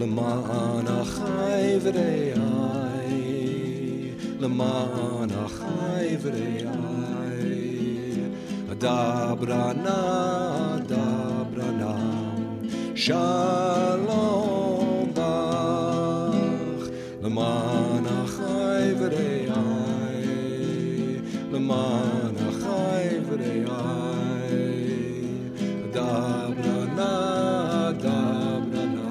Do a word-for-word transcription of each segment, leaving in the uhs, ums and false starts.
L'man achai v're'ai, L'man achai v're'ai, Adabrana, Adabrana, Shalom Bach, L'man achai v're'ai, L'man achai v're'ai, Adabrana, Adabrana,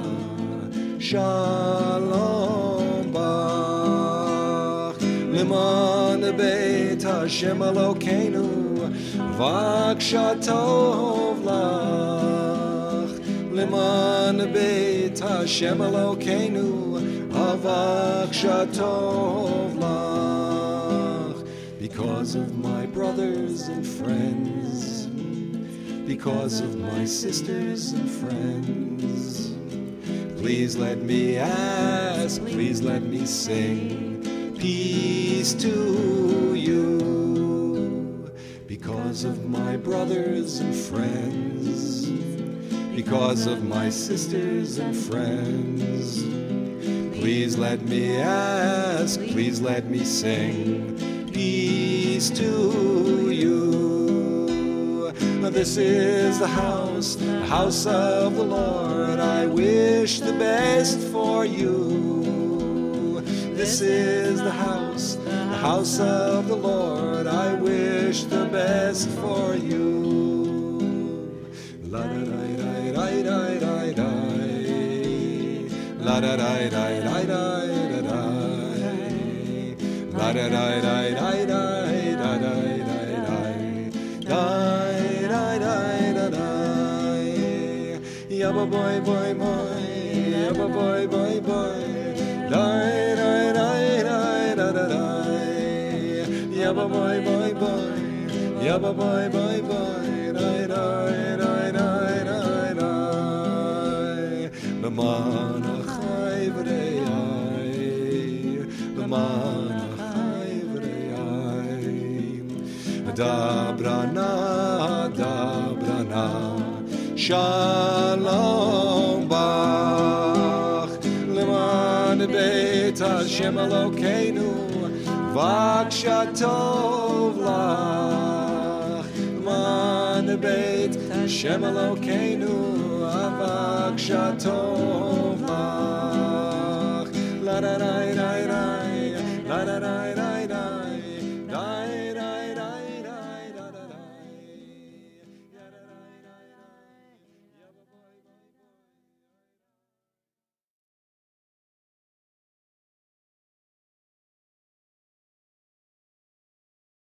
Shalom Bach, L'man Beit Hashem Elokeinu, Vaksha Tov Lach, L'man Beit Hashem Elokeinu, Vaksha Tov Lach, because of my brothers and friends, because of my sisters and friends, please let me ask, please let me sing, peace to you. Because of my brothers and friends, because of my sisters and friends, please let me ask, please let me sing, peace to you. This is the house, the house of the Lord. I wish the best for you. This is the house, the house of the Lord. I wish the best for you. La da da da da da da da, la da da da da da da, la da da da da da da da da. Yabba boy boy boy, yabba boy boy boy, die die die die da da die, yabba boy boy boy, yabba boy boy boy, die die die die die die. L'man achai v're'ai, L'man achai v're'ai, Dabrana, Dabrana, Shalom Bach, L'man Beit Hashem Elokeinu, Vaksha Tov Lach, L'man Beit Hashem Elokeinu, Vaksha Tov Lach, La da da da da.